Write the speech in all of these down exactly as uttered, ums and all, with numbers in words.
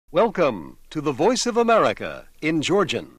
Welcome to the Voice of America in Georgian.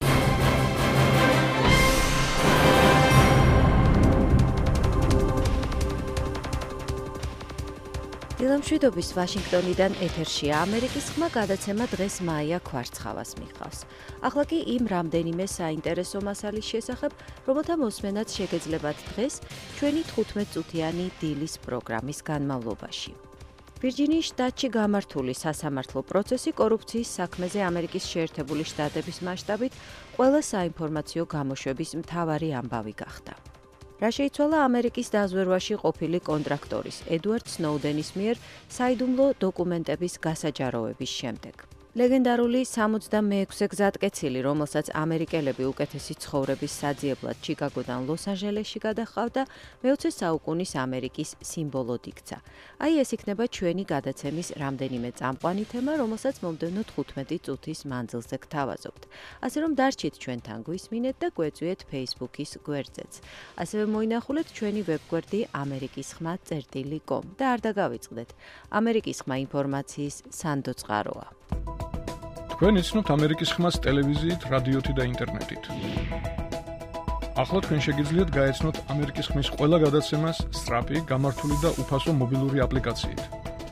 დილამშვიდობის ვაშინგტონიდან ეთერშია ამერიკის ხმა გადაცემა დღეს მაია ქვარცხავას მიყავს. ახლა კი იმ რამდენიმე საინტერესო მასალის შესახებ, რომელთა მოსმენაც შეგეძლებათ დღეს ჩვენი თხუთმეტწუთიანი დილის პროგრამის განმავლობაში. ვირჯინიის შტატში გამართული სასამართლო პროცესი კორუფციის საქმეზე ამერიკის შეერთებული შტატების მასშტაბით ყველა საინფორმაციო გამოშვების მთავარი ამბავი გახდა. რა შეიცვალა ამერიკის დაზვერვაში ყოფილი კონტრაქტორის ედუარდ სნოუდენის მიერ საიდუმლო დოკუმენტების გასაჯაროების შემდეგ. ლეგენდარული სამოცდამეექვსე გზატკეცილი, რომელსაც ამერიკელები უკეთესი ცხოვრების საძიებლად ჩიკაგოდან ლოს-ანჯელესში გადაჰყავდა, მეოცე საუკუნის ამერიკის სიმბოლოდ იქცა. აი ეს იქნება ჩვენი გადაცემის რამდენიმე წამყვანი თემა, რომელსაც მომდევნო თხუთმეტი წუთის მანძილზე გთავაზობთ. ასე რომ დარჩით ჩვენთან გვისმინეთ და გვეწვიეთ Facebook-ის გვერდზეც. ასევე მოინახულეთ ჩვენი ვებგვერდი ამერიკის ხმა წერტილი კომ და არ დაგავიწყდეთ. ამერიკის ხმა ინფორმაციის სანდო წყაროა. თქვენ იცნობთ ამერიკის ხმას ტელევიზიით, რადიოთი და ინტერნეტით. ახლა თქვენ შეგიძლიათ გაეცნოთ ამერიკის ხმის ყველა გადაცემას სწრაფი, გამართული და უფასო მობილური აპლიკაციით.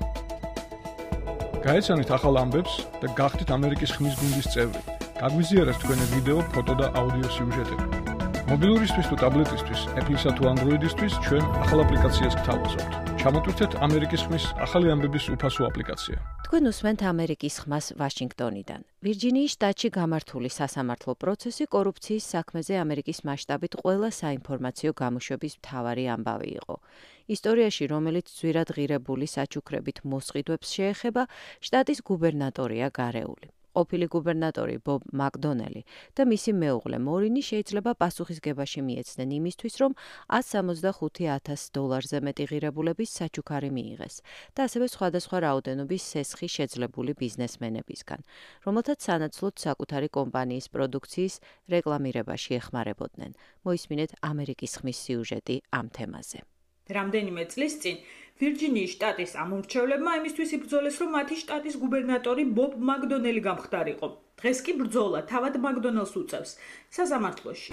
გაეცანით ახალ ამბებს და გახდით ამერიკის ხმის გუნდის წევრი. გაგვიზიარეთ თქვენი ვიდეო, ფოტო და აუდიო სიუჟეტები. მობილურისთვის თუ ტაბლეტისთვის, Apple-ისა თუ Android-ისთვის ჩვენ ახალ აპლიკაციას გთავაზობთ. ჩამოტვირთეთ ამერიკის ხმის ახალი ამბების უფასო აპლიკაცია. თქვენ უსმენთ ამერიკის ხმას ვაშინგტონიდან. ვირჯინიის შტატში გამართული სასამართლო პროცესი კორუფციის საქმეზე ამერიკის მასშტაბით ყველა საინფორმაციო გამოშვების მთავარი ამბავი იყო. ისტორიაში, რომელიც ძვირად ღირებული საჩუქრებით მოსყიდვებს შეეხება, შტატის გუბერნატორია გარეული. ყოფილი გუბერნატორი ბობ მაკდონელი და მისი მეუღლე მორინი შეიძლება პასუხისგებაში მიეცნენ იმისთვის, რომ ათს სამოცდახუთი ათას დოლარზე მეტი ღირებულების საჩუქარი მიიღეს და ასევე სხვადასხვა რაოდენობის სესხი შეძლებული ბიზნესმენებისგან, რომელთაც სანაცვლოდ საკუთარი კომპანიის პროდუქციის რეკლამირებაში ეხმარებოდნენ. მოისმინეთ ამერიკის ხმის სიუჟეტი ამ თემაზე. რამდენიმე წლის წინ ვირჯინიის შტატის ამომრჩევლებმა იმისთვის იბრძოლეს, რომ მათი შტატის გუბერნატორი ბობ მაკდონელი გამხდარიყო. დღეს კი ბრძოლა თავად მაკდონელს უწევს სასამართლოში.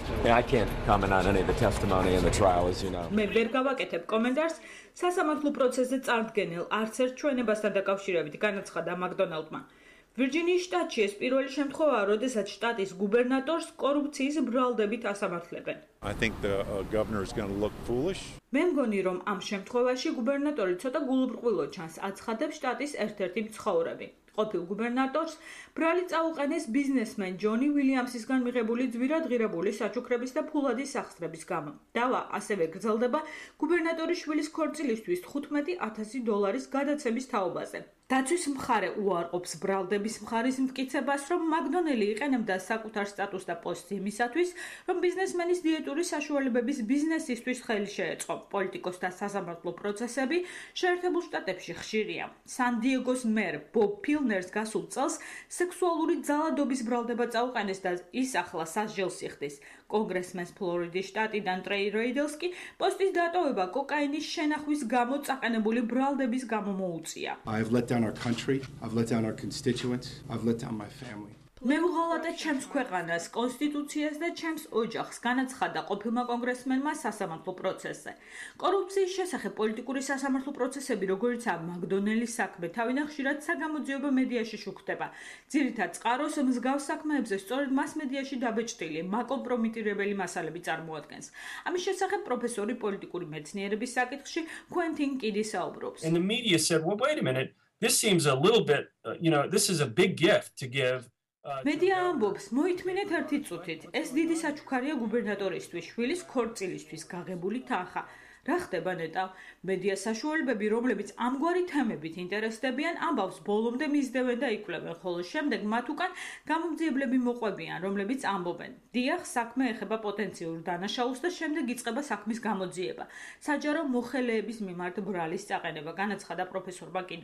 მე ვერ გავაკეთებ კომენტარს სასამართლო პროცესზე წარდგენილ არც ერთ ჩვენებასთან დაკავშირებით, განაცხადა მაკდონელდმა. ვირჯინიის შტატში ეს პირველი შემთხვევაა, როდესაც შტატის გუბერნატორს კორუფციის ბრალდებით ასამართლებენ. I think the uh, governor is going to look foolish. მე მგონი, რომ ამ შემთხვევაში გუბერნატორი ცოტა გულუბრყვილო ჩანს, აცხადებს შტატის ერთ-ერთი მცხოვრები. ყოფილ გუბერნატორს ბრალი წაუყენეს ბიზნესმენ ჯონი ვილიამსისგან მიღებული ძვირად ღირებული საჩუქრების და ფულადი სახსრების გამო. დავა ასევე გრძელდება გუბერნატორის შვილის ქორწილისთვის თხუთმეტი ათასი დოლარის გადაცემის თაობაზე. დაცვის მხარე უარყოფს ბრალდების მხარის მტკიცებას, რომ მაკდონელი იყენებდა საკუთარ სტატუსს და პოსტს იმისათვის, რომ ბიზნესმენის დიეტური საშუალებების ბიზნესისთვის ხელი შეეწყო. პოლიტიკოსთა სასამართლო პროცესები შეერთებულ შტატებში ხშირია. სან-დიეგოს მერ ბობ ფილნერს გასულ წელს სექსუალური ძალადობის ბრალდება წაუყენეს და ის ახლა სასჯელს იხდის. კონგრესმენს ფლორიდის შტატიდან ტრეი რეიდელს კი პოსტის დატოვება კოკაინის შენახვის გამო წაყენებული ბრალდების გამო მოუწია. I've let down our country, I've let down our constituents, I've let down my family. მე ვღალატე ჩემს ქვეყანას, კონსტიტუციას და ჩემს ოჯახს, განაცხადა ყოფილმა კონგრესმენმა სასამართლო პროცესზე. კორუფციის შესახებ პოლიტიკური სასამართლო პროცესები, როგორიცაა მაკდონელის საქმე, თავიდან ხშირად საგამოძიებო მედიაში შუქდება. ძირითად წყაროს მსგავს საქმეებზე სწორედ მას მედიაში დაბეჭდილი, მაკომპრომიტირებელი მასალები წარმოადგენს. ამის შესახებ პროფესორი პოლიტიკური მეცნიერების საკითხში κουენტინ კიდი საუბრობს. And the media said, well, wait a minute, this seems a little bit, uh, you know, this is a big gift to give. მედია ამბობს, მოითმინეთ ერთი წუთით, ეს დიდი საჩუქარია გუბერნატორისთვის, შვილის ქორწილისთვის გაღებული თანხა. რა ხდება ნეტავ? მედია საშუალებები, რომლებიც ამგვარი თემებით ინტერესდებიან, ამბავს ბოლომდე მისდევენ და იკვლევენ, ხოლო შემდეგ მათ უკან გამომძიებლები მოყვებიან, რომლებიც ამბობენ. დიახ, საქმე ეხება პოტენციურ დანაშაულს და შემდეგ იწყება საქმის გამოძიება. საჯარო მოხელეების მიმართ ბრალის წაყენება, განაცხადა პროფესორმა კიდმა.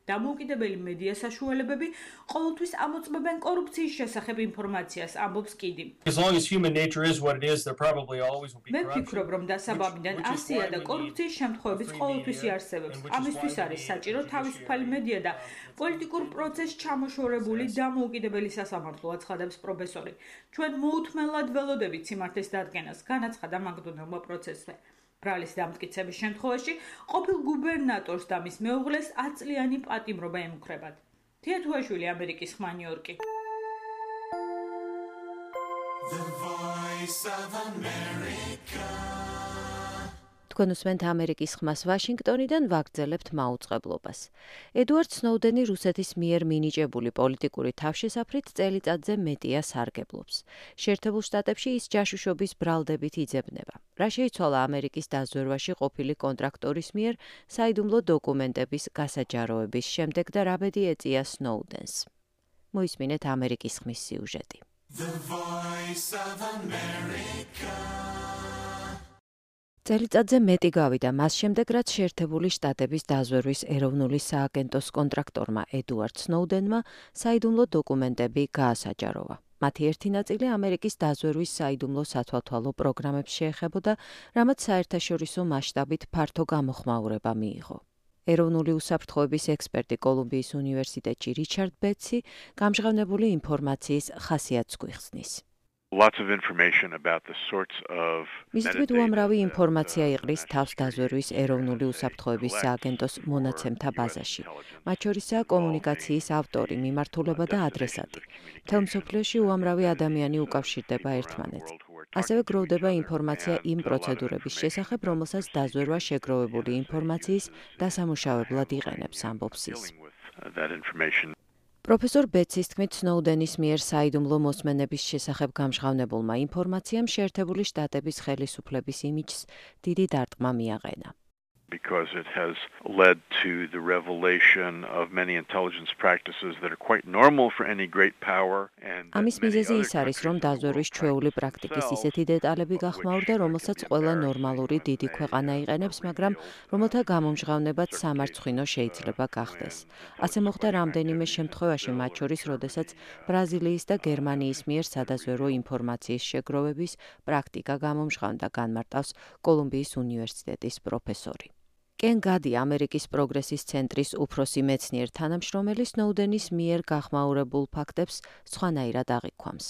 დამოუკიდებელი მედია საშუალებები ყოველთვის ამოწმებენ კორუფციის შესახებ ინფორმაციას, ამბობს კიდი. As long as human nature is what it is, there probably always will be მე corruption. ვფიქრობ, რომ დასაბამიდან ასია და კორუფციის შემთხვევებიც ყოველთვის იარსებებს. ამისთვის არის საჭირო თავისუფალი მედია და პოლიტიკურ პროცესს ჩამოშორებული დამოუკიდებელი სასამართლო, აცხადებს პროფესორი. ჩვენ მოუთმენლად ველოდებით სიმართლის დადგენას, განაცხადა მაგდონელმა პროცესზე. ბრალის დამტკიცების შემთხვევაში ყოფილ გუბერნატორს და მის მეუღლეს ათწლიანი პატიმრობა ემუქრებათ. თია თუაშვილი, ამერიკის ხმა, ნიუ-იორკი. თქვენ უსმენთ ამერიკის ხმას ვაშინგტონიდან, ვაგრძელებთ მაუწყებლობას. ედუარდ სნოუდენი რუსეთის მიერ მინიჭებული პოლიტიკური თავშესაფრით წელიწადზე მეტია სარგებლობს. შეერთებულ შტატებში ის ჯაშუშობის ბრალდებით იძებნება. რა შეიცვალა ამერიკის დაზვერვაში ყოფილი კონტრაქტორის მიერ საიდუმლო დოკუმენტების გასაჯაროების შემდეგ და რა ბედი ეწია სნოუდენს. მოისმინეთ ამერიკის ხმის სიუჟეტი. წელიწადზე მეტი გავიდა მას შემდეგ, რაც შეერთებული შტატების დაზვერვის ეროვნული სააგენტოს კონტრაქტორმა ედუარდ სნოუდენმა საიდუმლო დოკუმენტები გაასაჯაროვა. მათი ერთი ნაწილი ამერიკის დაზვერვის საიდუმლო სათვალთვალო პროგრამებს შეეხებოდა, რამაც საერთაშორისო მასშტაბით ფართო გამოხმაურება მიიღო. ეროვნული უსაფრთხოების ექსპერტი კოლუმბიის უნივერსიტეტში რიჩარდ ბეტსი გამჟღავნებული ინფორმაციის ხასიათს გვიხსნის. Lots of information about the sorts of მის თქმით, უამრავი ინფორმაცია იყრის თავს დაზვერვის ეროვნული უსაფრთხოების სააგენტოს მონაცემთა ბაზაში. მათ შორისაა კომუნიკაციის ავტორი, მიმართულება და ადრესატი. მთელ მსოფლიოში უამრავი ადამიანი უკავშირდება ერთმანეთს. ასევე გროვდება ინფორმაცია იმ პროცედურების შესახებ, რომელსაც დაზვერვა შეგროვებული ინფორმაციის დასამუშავებლად იყენებს, ამბობს ის. პროფესორ ბეტსის თქმით, სნოუდენის მიერ საიდუმლო მოსმენების შესახებ გამჟღავნებულმა ინფორმაციამ შეერთებული შტატების ხელისუფლების იმიჯს დიდი დარტყმა მიაყენა. Because it has led to the revelation of many intelligence practices that are quite normal for any great power and ამის მიზეზი ის არის, რომ დაზვერვის ჩვეული პრაქტიკის ისეთი დეტალები გახმაურდა, რომელსაც ყველა ნორმალური დიდი ქვეყანა იყენებს, მაგრამ რომელთა გამომჟღავნებაც სამარცხვინო შეიძლება გახდეს. ასე მოხდა რამდენიმე შემთხვევაში, მათ შორის, როდესაც ბრაზილიის და გერმანიის მიერ სადაზვერვო ინფორმაციის შეგროვების პრაქტიკა გამომჟღავნდა, განმარტავს კოლუმბიის უნივერსიტეტის პროფესორი. კენ გადი ამერიკის პროგრესის ცენტრის უფროსი მეცნიერ თანამშრომელი სნოუდენის მიერ გახმაურებულ ფაქტებს სხვანაირად აღიქვამს.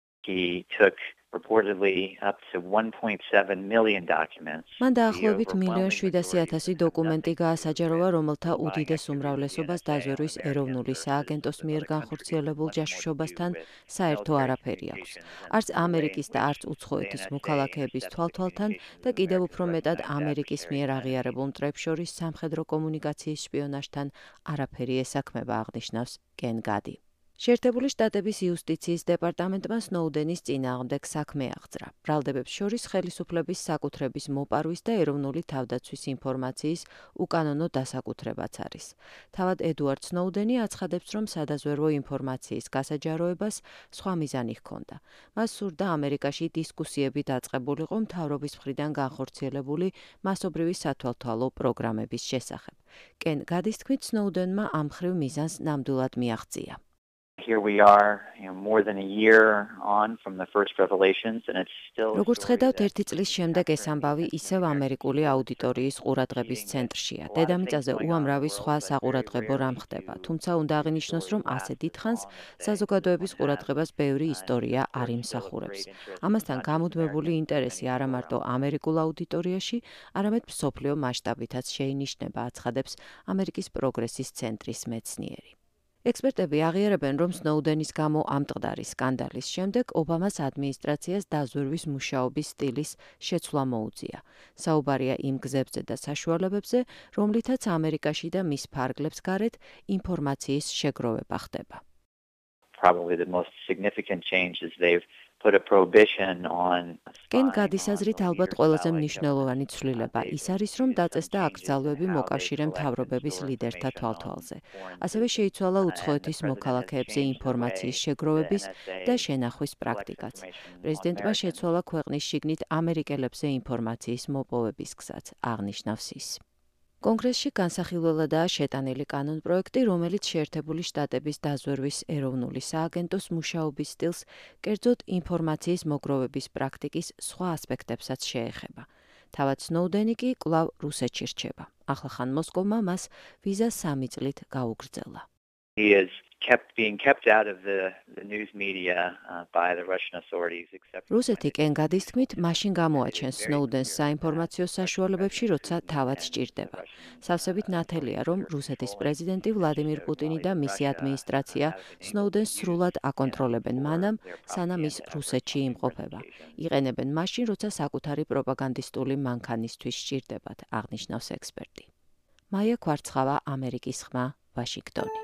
He took reportedly up to one point seven million documents. მან დაახლოებით მილიონ შვიდასი ათასი დოკუმენტი გაასაჯაროვა, რომელთა უდიდეს უმრავლესობას დაზვერვის ეროვნული სააგენტოს მიერ განხორციელებულ ჯაშუშობასთან საერთო არაფერი აქვს. არც ამერიკის და არც უცხოეთის მოქალაქეების თვალთვალთან და კიდევ უფრო მეტად ამერიკის მიერ აღიარებულ მტრებს შორის სამხედრო კომუნიკაციის შპიონაჟთან არაფერი ესაქმება, აღნიშნავს კენ გადი. შეერთებული შტატების იუსტიციის დეპარტამენტმა სნოუდენის წინააღმდეგ საქმე აღძრა. ბრალდებებს შორის ხელისუფლების საკუთრების მოპარვის და ეროვნული თავდაცვის ინფორმაციის უკანონო დასაკუთრებაც არის. თავად ედუარდ სნოუდენი აცხადებს, რომ სადაზვერვო ინფორმაციის გასაჯაროებას სხვა მიზანი ჰქონდა. მას სურდა ამერიკაში დისკუსიები დაწყებულიყო მთავრობის მხრიდან განხორციელებული მასობრივი სათვალთვალო პროგრამების შესახებ. კენ გადის თქმით, სნოუდენმა ამ მხრივ მიზანს ნამდვილად მიაღწია. Here we are, you know, more than a year on from the first revelations and it's still როგორც ხედავთ, ერთი წლის შემდეგ ეს ამბავი ისევ ამერიკული აუდიტორიის ყურადღების ცენტრშია. დედამიწაზე უამრავი სხვა საყურადღებო რამ ხდება, თუმცა უნდა აღინიშნოს, რომ ასე დიდხანს საზოგადოების ყურადღებას ბევრი ისტორია არ იმსახურებს. ამასთან გამუდმებული ინტერესი არა მარტო ამერიკულ აუდიტორიაში, არამედ მსოფლიო მასშტაბითაც შეინიშნება, აცხადებს ამერიკის პროგრესის ცენტრის მეცნიერი. ექსპერტები აღიარებენ, რომ სნოუდენის გამო ამტყდარი სკანდალის შემდეგ ობამას ადმინისტრაციას დაზვერვის მუშაობის სტილის შეცვლა მოუწია. საუბარია იმ გზებზე და საშუალებებზე, რომლითაც ამერიკაში და მის ფარგლებს გარეთ ინფორმაციის შეგროვება ხდება. Probably the most significant change is they've put a prohibition on კენ გადის აზრით ალბათ ყველაზე მნიშვნელოვანი ცვლილება ის არის, რომ დაწესდა აკრძალვები მოკავშირე მთავრობების ლიდერთა თვალთვალზე. ასევე შეიცვალა უცხოეთის მოქალაქეებზე ინფორმაციის შეგროვების და შენახვის პრაქტიკაც. პრეზიდენტმა შეცვალა ქვეყნის შიგნით ამერიკელებზე ინფორმაციის მოპოვების გზაც, აღნიშნავს ის. კონგრესში განსახილველადაა შეტანილი კანონპროექტი, რომელიც შეერთებული შტატების დაზვერვის ეროვნული სააგენტოს მუშაობის სტილს, კერძოდ ინფორმაციის მოგროვების პრაქტიკის სხვა ასპექტებსაც შეეხება. თავად სნოუდენი კი კვლავ რუსეთში რჩება. ახლახან მოსკოვმა მას ვიზა სამი წლით გაუგრძელა. He is kept being kept out of the, the news media uh, by the Russian authorities except რუსეთი კენგადის თქმით, მაშინ გამოაჩენს სნოუდენს საინფორმაციო საშუალებებში, როცა თავად სჭირდება. სავსებით ნათელია, რომ რუსეთის პრეზიდენტი ვლადიმირ პუტინი და მისი ადმინისტრაცია სნოუდენს სრულად აკონტროლებენ მანამ, სანამ ის რუსეთში იმყოფება. იყენებენ მაშინ, როცა საკუთარი პროპაგანდისტული მანქანისთვის სჭირდებათ, აღნიშნავს ექსპერტი. მაია ქვარცხავა, ამერიკის ხმა, ვაშინგტონი.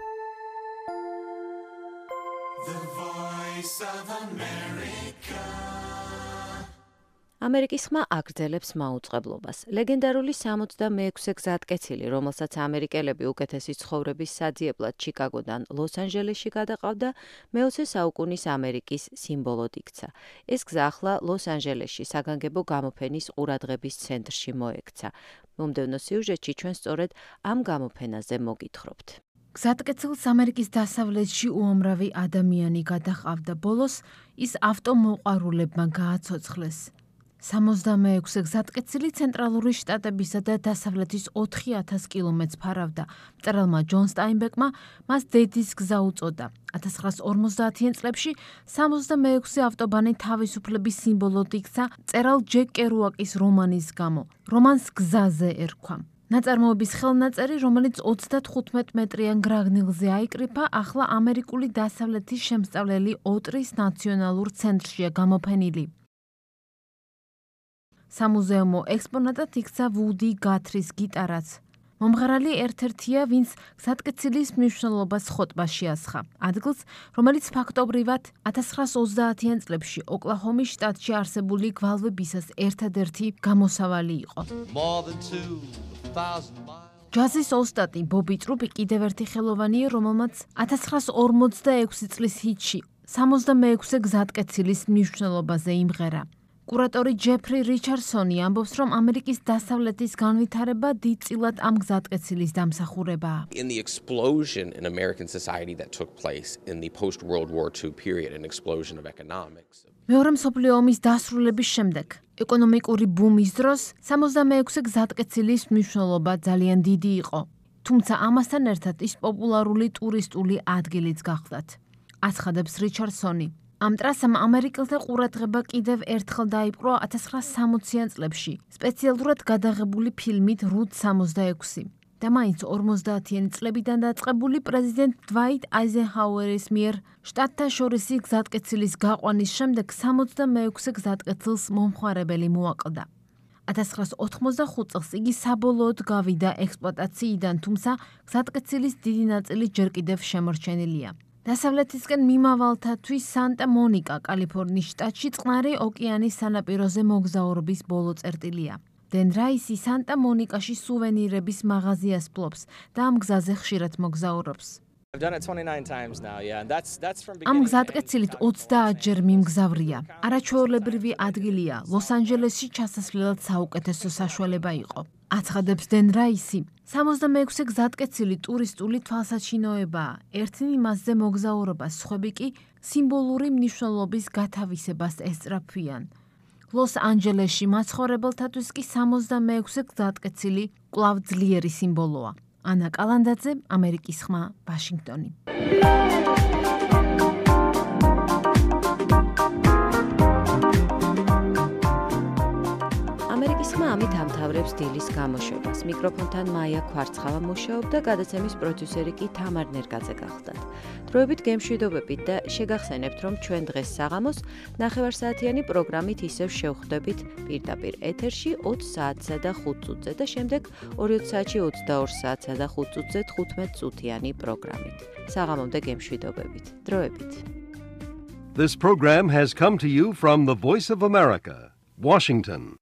ამერიკის ხმა აგრძელებს მაუწყებლობას. ლეგენდარული სამოცდამეექვსე გზატკეცილი, რომელსაც ამერიკელები უკეთესი ცხოვრების საძიებლად ჩიკაგოდან ლოს-ანჯელესში გადაყავდა, მეოცე საუკუნის ამერიკის სიმბოლოდ იქცა. ეს გზა ახლა ლოს-ანჯელესში საგანგებო გამოფენის ყურადღების ცენტრში მოექცა. მომდევნო სიუჟეტში ჩვენ სწორედ ამ გამოფენაზე მოგითხრობთ. გზატკეცილს ამერიკის დასავლეთში უამრავი ადამიანი გადაყავდა. ბოლოს ის ავტომოყვარულებმა გააცოცხლეს. სამოცდამეექვსე გზატკეცილი ცენტრალური შტატებისა და დასავლეთის ოთხი ათას კილომეტრს ფარავდა. მწერალმა ჯონ სტაინბეკმა მას დედის გზა უწოდა. ათას ცხრაას ორმოცდაათიან წლებში სამოცდამეექვსე ავტობანი თავისუფლების სიმბოლოდ იქცა მწერალ ჯეკ კერუაკის რომანის გამო. რომანს გზაზე ერქვა. ნაწარმოების ხელნაწერი, რომელიც ოცდათხუთმეტ მეტრიან გრაგნილზე აიკრიფა, ახლა ამერიკული დასავლეთის შემსწავლელი ოტრის ნაციონალურ ცენტრშია გამოფენილი. სამუზეუმო ექსპონატად იქცა ვუდი გათრის გიტარაც. მომღერალი ერთ-ერთია, ვინც გზატკეცილის მნიშვნელობას ხოტბაში ასხა. ადგილს, რომელიც ფაქტობრივად ათას ცხრაას ოცდაათიან წლებში ოკლაჰომის შტატში არსებული გვალვებისას ერთადერთი გამოსავალი იყო. ჯაზის ოსტატი ბობი ტრუპი კიდევ ერთი ხელოვანია, რომელმაც ათას ცხრაას ორმოცდაექვსი წლის ჰიტში სამოცდამეექვსე გზატკეცილის მნიშვნელობაზე იმღერა. კურატორი ჯეფრი რიჩარდსონი ამბობს, რომ ამერიკის დასავლეთის განვითარება დიდწილად ამ გზატკეცილის დამსახურებაა. In the explosion in American society that took place in the post-World War two period, an explosion of economics. მეორე მსოფლიო ომის დასრულების შემდეგ, ეკონომიკური ბუმის დროს, სამოცდამეექვსე გზატკეცილის მნიშვნელობა ძალიან დიდი იყო. თუმცა ამასთან ერთად ის პოპულარული ტურისტული ადგილიც გახლდათ. აცხადებს რიჩარდსონი. ამ ტრასამ ამერიკელთა ყურადღება კიდევ ერთხელ დაიპყრო ათას ცხრაას სამოციან წლებში, სპეციალურად გადაღებული ფილმით რუტ სამოცდაექვსი. და მაინც ორმოცდაათიანი წლებიდან დაწყებული პრეზიდენტ დვაიტ აიზენჰაუერის მიერ შტატთა შორისი გზატკეცილის გაყვანის შემდეგ სამოცდამეექვსე გზატკეცილს მომხმარებელი მოაკლდა. ათას ცხრაას ოთხმოცდახუთ წელს იგი საბოლოოდ გავიდა ექსპლუატაციიდან, თუმცა გზატკეცილის დიდი ნაწილი ჯერ კიდევ შემორჩენილია. დასავლეთისკენ მიმავალთათვის სანტა მონიკა, კალიფორნიის შტატში წყნარი ოკეანის სანაპიროზე მოგზაურობის ბოლო წერტილია. დენ რაისი სანტა მონიკაში სუვენირების მაღაზიას ფლობს და ამ გზაზე ხშირად მოგზაურობს. ამ გზატკეცილით ოცდაათჯერ მიმგზავრია. არაჩვეულებრივი ადგილია, ლოს-ანჯელესში ჩასასვლელად საუკეთესო საშუალება იყო. აცხადებს დენ რაისი. სამოცდამეექვსე გზატკეცილი ტურისტული თვალსაჩინოებაა. ერთნი მასზე მოგზაურობას, სხვები კი სიმბოლური მნიშვნელობის გათავისებას ესწრაფვიან. ლოს-ანჯელესში მაცხოვრებელთათვის კი სამოცდამეექვსე გზატკეცილი კვლავ ძლიერი სიმბოლოა. ანა კალანდაძე, ამერიკის ხმა, ვაშინგტონი. ამერიკის ხმა ამით ამთავრებს დილის გამოშვებას. მიკროფონთან მაია ქვარცხავა მუშაობდა, გადაცემის პროდიუსერი კი თამარ ნერგაძე გახლდათ. დროებით გემშვიდობებით და შეგახსენებთ, რომ ჩვენ დღეს საღამოს ნახევარსაათიანი პროგრამით ისევ შევხვდებით პირდაპირ ეთერში ოცი საათსა და ხუთ წუთზე და შემდეგ ორი საათში ოცდაორ საათსა და ხუთ წუთზე თხუთმეტ წუთიანი პროგრამით. საღამომდე გემშვიდობებით. დროებით. This program has come to you from the Voice of America, Washington.